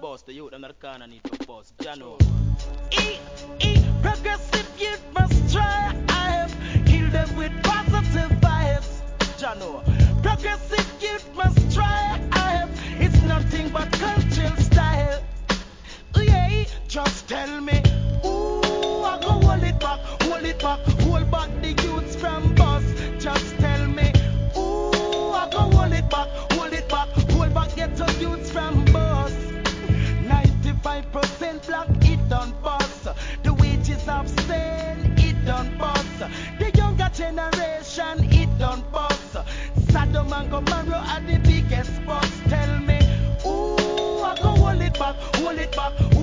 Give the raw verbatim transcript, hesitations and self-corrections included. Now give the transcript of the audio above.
bust. The youth them not corner need to bust. Jano. E, E, progressive youth must try. I have killed them with positive vibes. Jano. Progressive youth